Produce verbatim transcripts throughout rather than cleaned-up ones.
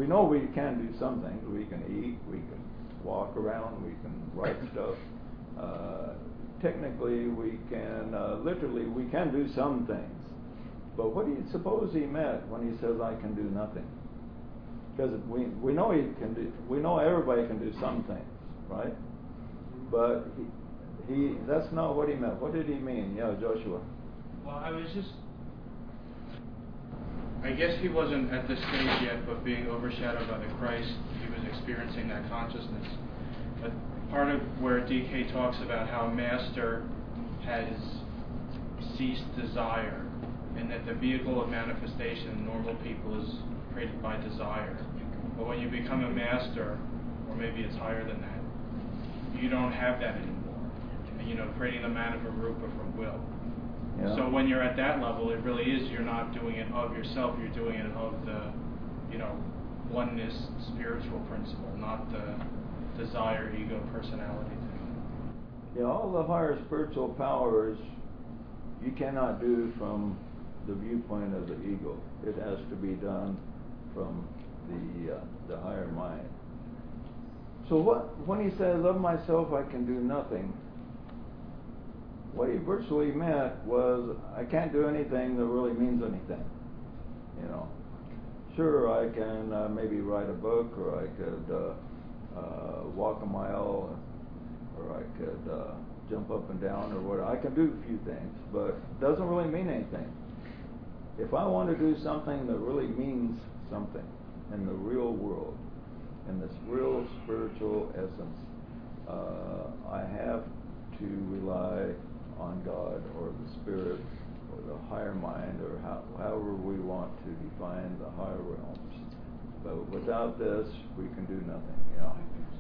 we know we can do some things. We can eat, we can walk around, we can write stuff. Uh, technically, we can, uh, literally, we can do some things. But what do you suppose he meant when he says, I can do nothing? Because we, we know he can do, we know everybody can do some things, right? But he, he, that's not what he meant. What did he mean? Yeah, Joshua. Well, I was just, I guess he wasn't at this stage yet, but being overshadowed by the Christ, he was experiencing that consciousness. But part of where D K talks about how Master has ceased desire, and that the vehicle of manifestation in normal people is created by desire. But when you become a Master, or maybe it's higher than that, you don't have that anymore. And, you know, creating the Manava Rupa from will. Yeah. So when you're at that level, it really is, you're not doing it of yourself, you're doing it of the, you know, oneness spiritual principle, not the desire, ego, personality thing. Yeah, all the higher spiritual powers you cannot do from the viewpoint of the ego. It has to be done from the uh, the higher mind. So what when he says, of myself I can do nothing, what he virtually meant was, I can't do anything that really means anything. You know, sure, I can uh, maybe write a book, or I could uh, uh, walk a mile, or I could uh, jump up and down, or what. I can do a few things, but it doesn't really mean anything. If I want to do something that really means something in the real world, in this real spiritual essence, uh, I have to rely on God or the Spirit or the higher mind, or how, however we want to define the higher realms. But without this, we can do nothing. Yeah.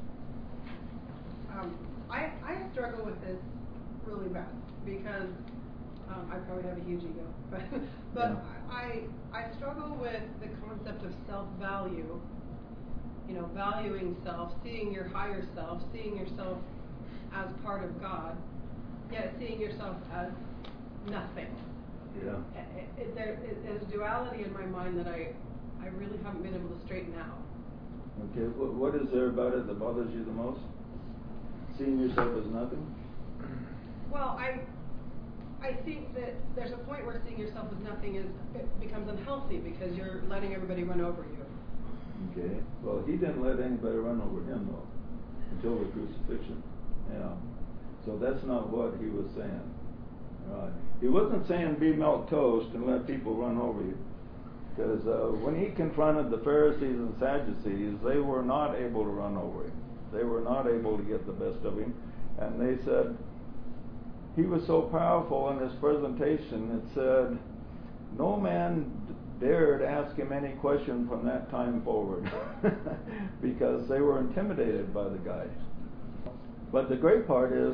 Um, I I struggle with this really bad because um, I probably have a huge ego, but but Yeah. I I struggle with the concept of self-value. You know, valuing self, seeing your higher self, seeing yourself as part of God, yet seeing yourself as nothing. Yeah. It, it, there, it, there's duality in my mind that I, I really haven't been able to straighten out. Okay, what, what is there about it that bothers you the most? Seeing yourself as nothing? Well, I, I think that there's a point where seeing yourself as nothing is it becomes unhealthy because you're letting everybody run over you. Okay. Well, he didn't let anybody run over him though, until the crucifixion. Yeah. So that's not what he was saying. Right. He wasn't saying be milk toast and let people run over you. Because uh, when he confronted the Pharisees and Sadducees, they were not able to run over him. They were not able to get the best of him. And they said, he was so powerful in his presentation, it said, no man d- dared ask him any question from that time forward. Because they were intimidated by the guy. But the great part is,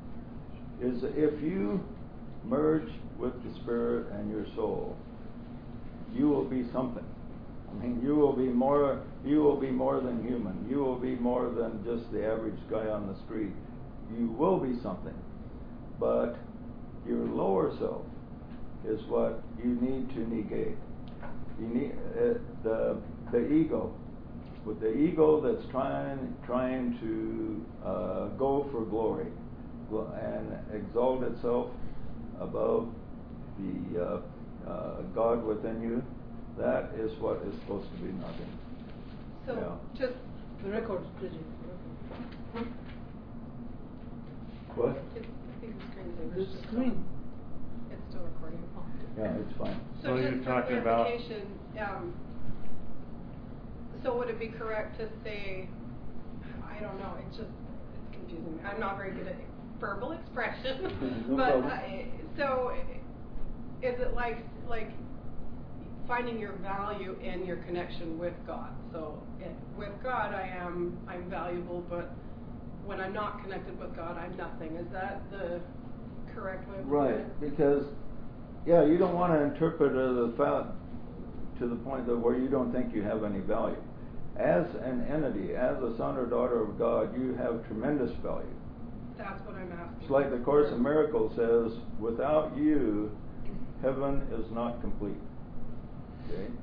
is if you merge with the Spirit and your soul, you will be something. I mean, you will be more. You will be more than human. You will be more than just the average guy on the street. You will be something. But your lower self is what you need to negate. You need uh, the the ego. With the ego that's trying trying to uh, go for glory and exalt itself above the uh, uh, God within you, that is what is supposed to be nothing. So Yeah. just the record, did you? What? It's, I think the screen's over. The It's just screen. on. It's still recording. Yeah, it's fine. So, So just you're for talking about- clarification, um, so would it be correct to say, I don't know, it's just, it's confusing me. I'm not very good at verbal expression. No but, problem. uh, so is it like, like finding your value in your connection with God? So it, with God, I am, I'm valuable, but when I'm not connected with God, I'm nothing. Is that the correct way of looking at it? Right, because yeah, you don't want to interpret it as a fact to the point that where you don't think you have any value. As an entity, as a son or daughter of God, you have tremendous value. That's what I'm asking. It's like the Course in Miracles says, without you, heaven is not complete. Okay?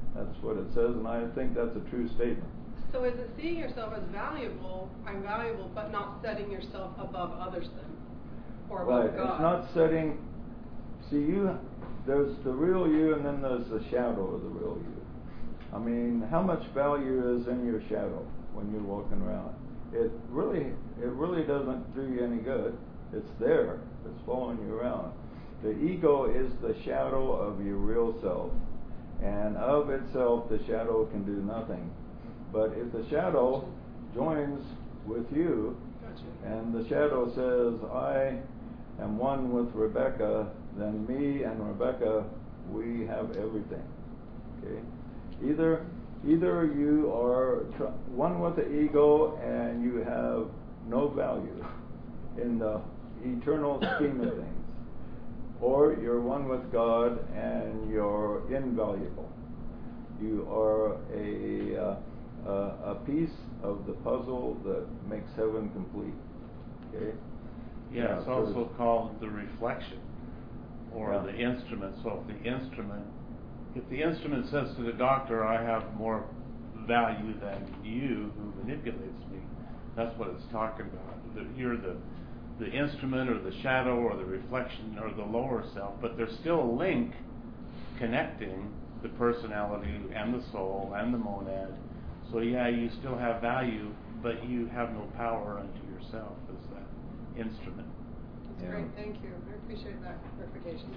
That's what it says, and I think that's a true statement. So is it seeing yourself as valuable, I'm valuable, but not setting yourself above others then? Or above Right, God? it's not setting, see you, there's the real you and then there's the shadow of the real you. I mean, how much value is in your shadow when you're walking around? It really, it really doesn't do you any good. It's there, it's following you around. The ego is the shadow of your real self, and of itself the shadow can do nothing. But if the shadow joins with you, Gotcha. and the shadow says, I am one with Rebecca, then me and Rebecca, we have everything. Okay? Either either you are tr- one with the ego and you have no value in the eternal scheme of things, or you're one with God and you're invaluable. You are a uh, uh, a piece of the puzzle that makes heaven complete. Okay? Yeah, it's so also there's- called the reflection, or Yeah. the instrument. So if the instrument, if the instrument says to the doctor, I have more value than you who manipulates me, that's what it's talking about. That you're the the instrument or the shadow or the reflection or the lower self, but there's still a link connecting the personality and the soul and the monad. So yeah, you still have value, but you have no power unto yourself as that instrument. That's Yeah. great, thank you. I appreciate that clarification.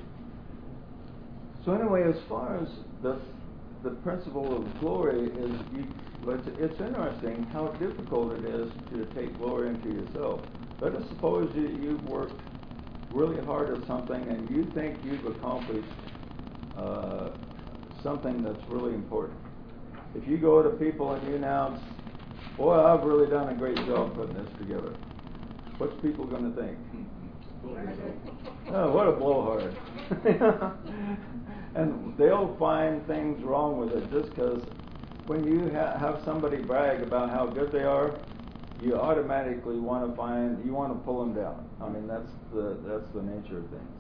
So anyway, as far as the the principle of glory is, you, it's, it's interesting how difficult it is to take glory into yourself. Let us suppose you, you've worked really hard at something and you think you've accomplished uh, something that's really important. If you go to people and you announce, boy, I've really done a great job putting this together, what's people going to think? Oh, what a blowhard. And they'll find things wrong with it just because when you ha- have somebody brag about how good they are, you automatically want to find, you want to pull them down. I mean, that's the that's the nature of things.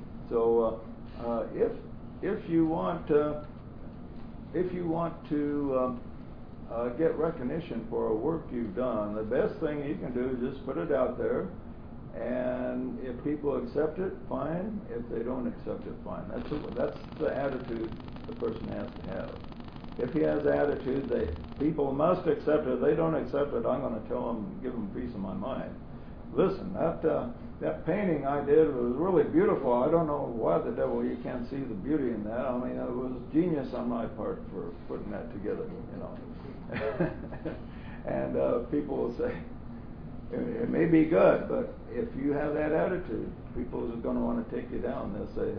So uh, uh, if if you want uh, if you want to um, uh, get recognition for a work you've done, the best thing you can do is just put it out there. And if people accept it, fine. If they don't accept it, fine. That's the, that's the attitude the person has to have. If he has the attitude that people must accept it, if they don't accept it, I'm going to tell them, give them a piece of my mind. Listen, that uh, that painting I did was really beautiful. I don't know why the devil you can't see the beauty in that. I mean, it was genius on my part for putting that together, you know. And uh, people will say, it may be good, but if you have that attitude, people are going to want to take you down. They'll say,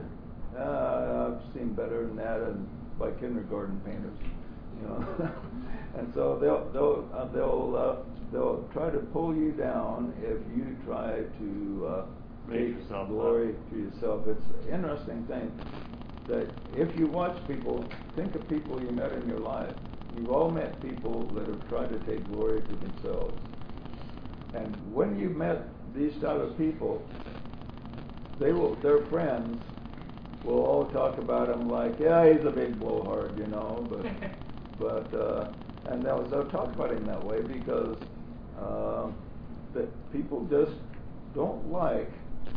ah, I've seen better than that, and by kindergarten painters, you know. And so they'll they'll uh, they'll uh, they'll try to pull you down if you try to uh, Raise take yourself glory up. to yourself. It's an interesting thing that if you watch people, think of people you met in your life. You've all met people that have tried to take glory to themselves. And when you met these type of people, they will, their friends will all talk about him like, yeah, he's a big blowhard, you know, but, but, uh, and they'll, they'll talk about him that way because, uh, that people just don't like,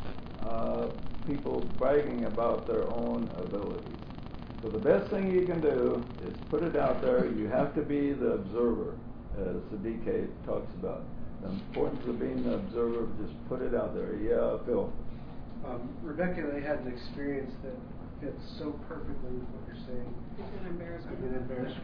uh, people bragging about their own abilities. So the best thing you can do is put it out there. You have to be the observer, as the D K talks about. The importance of being the observer, just put it out there. Yeah, Phil. Um, Rebecca and I had an experience that fits so perfectly with what you're saying. It's an embarrassment. I've been embarrassed.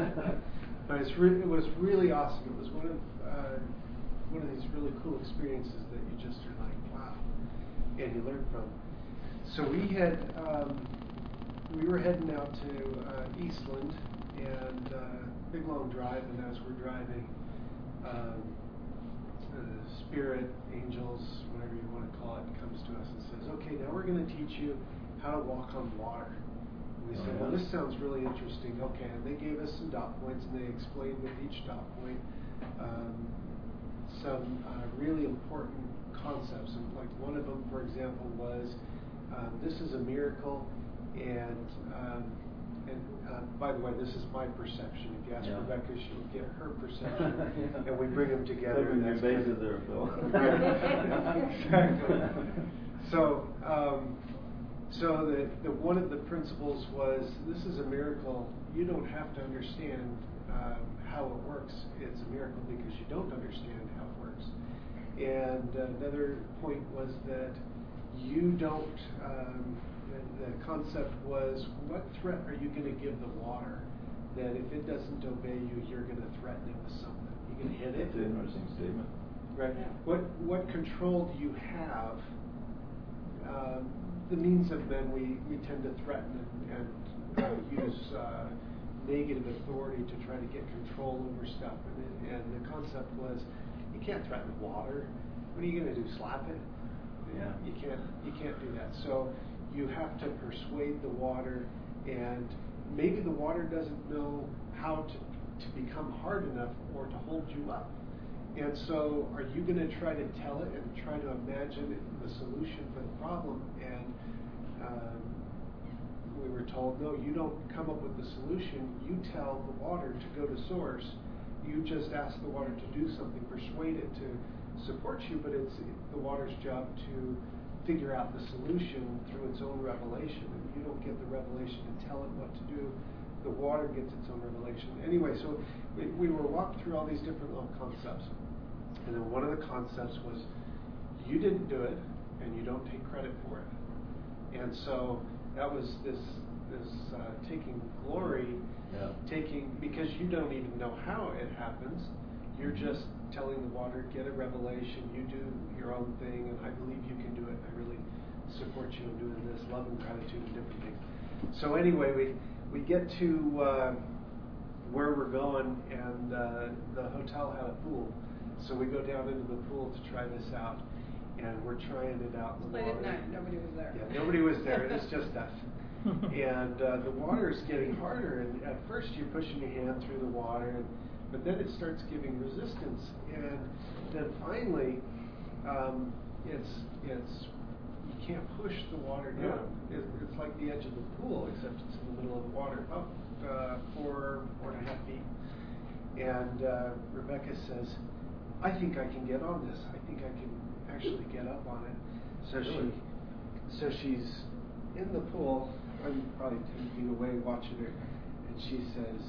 But it's re- it was really awesome. It was one of uh, one of these really cool experiences that you just are like, wow, and you learn from. So we had um, we were heading out to uh, Eastland and uh, big long drive, and as we're driving. Um, Uh, spirit, angels, whatever you want to call it, comes to us and says, okay, now we're going to teach you how to walk on water. And we said, well, this sounds really interesting. Okay, and they gave us some dot points, and they explained with each dot point um, some uh, really important concepts. And like one of them, for example, was um, this is a miracle, and um, and uh, by the way, this is my perception. If you ask Yeah. Rebecca, she'll get her perception, Yeah. and we bring them together. Covering and your that's bases kind there, of- Phil. Exactly. So, um, so the, the one of the principles was, this is a miracle. You don't have to understand um, how it works. It's a miracle because you don't understand how it works. And uh, another point was that you don't, um, the, the concept was, what threat are you going to give the water that if it doesn't obey you, you're going to threaten it with something? You're going to hit it? That's an interesting statement. Right. Yeah. What what control do you have? Um, the means of men, we, we tend to threaten and, and uh, use uh, negative authority to try to get control over stuff. And, it, and the concept was, you can't threaten water. What are you going to do? Slap it? Yeah. You can't. You can't do that. So you have to persuade the water, and maybe the water doesn't know how to to become hard enough or to hold you up. And so, are you going to try to tell it and try to imagine the solution for the problem? And um, we were told, no, you don't come up with the solution. You tell the water to go to source. You just ask the water to do something, persuade it to support you, but it's the water's job to figure out the solution through its own revelation. And you don't get the revelation to tell it what to do. The water gets its own revelation. Anyway, so we, we were walked through all these different little concepts. And then one of the concepts was, you didn't do it, and you don't take credit for it. And so that was this this uh, taking glory, Yeah. taking, because you don't even know how it happens. You're just telling the water, get a revelation, you do your own thing, and I believe you can do it. I really support you in doing this, love and gratitude and different things. So anyway, we, we get to uh, where we're going, and uh, the hotel had a pool. So we go down into the pool to try this out, and we're trying it out in the Late water. at night, nobody was there. Yeah, nobody was there. It was just us. And uh, the water is getting harder, and at first you're pushing your hand through the water, and, but then it starts giving resistance, and then finally, um, it's it's you can't push the water down. It, it's like the edge of the pool, except it's in the middle of the water, about uh, four four and a half feet. And uh, Rebecca says, I think I can get on this. I think I can actually get up on it. So Really? she, so she's in the pool. I'm probably ten feet away watching her, and she says,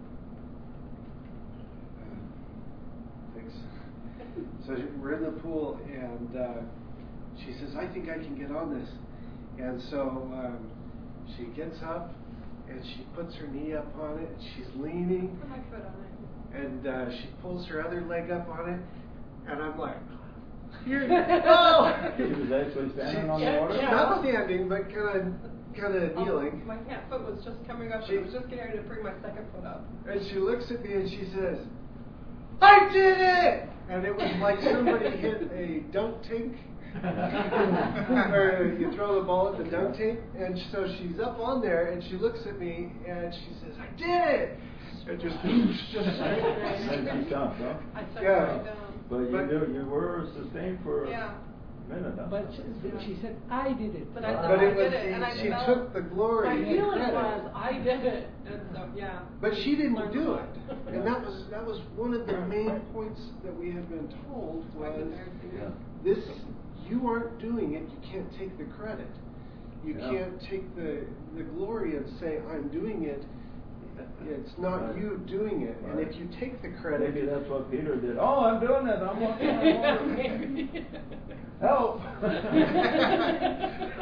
uh, "Thanks." So we're in the pool, and uh, she says, "I think I can get on this." And so um, she gets up, and she puts her knee up on it, and she's leaning. Put my foot on it. And uh, she pulls her other leg up on it, and I'm like, "Here, oh!" He was actually standing on the Yeah, water? yeah. Not standing, but kind of, kind of Oh, kneeling. my hand, foot was just coming up. She- I was just getting ready to bring my second foot up. And she looks at me and she says, "I did it!" And it was like somebody hit a dunk tank. Or you throw the ball at the dunk tank. And so she's up on there, and she looks at me and she says, "I did it!" And just, just Then she jumped, huh? I set Yeah. right down. But you But- do, you were sustained for Yeah. a minute, huh? But she, but she said, I did it. But I But thought But I it was did it, and I the, she felt took the glory my and feeling credit. was I did it, and so yeah. But she didn't Learned do a it, lot. and that was that was one of the main points that we had been told I've was been there too. Yeah. this: you aren't doing it, you can't take the credit, you Yeah. can't take the the glory and say I'm doing it. It's not Right. you doing it, and Right. if you take the credit, Maybe that's what Peter did. Oh, I'm doing it. I'm walking on water. Help!